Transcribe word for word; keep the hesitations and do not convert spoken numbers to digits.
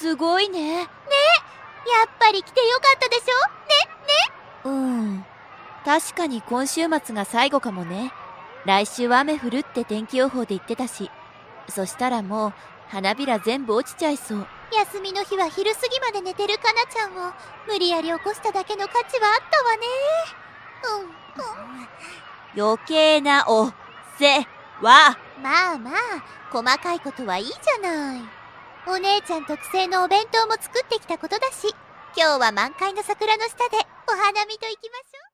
すごいね。 ね、やっぱり来てよかったでしょ。ね、ね。 うん。確かに今週末が最後かもね。来週は雨降るって天気予報で言ってたし。そしたらもう花びら全部落ちちゃいそう。 休みの日は昼過ぎまで寝てるかなちゃんを無理やり起こしただけの価値はあったわね。 うん、うん、余計なお世話。 まあまあ細かいことはいいじゃない。お姉ちゃん特製のお弁当も作ってきたことだし、今日は満開の桜の下でお花見と行きましょう。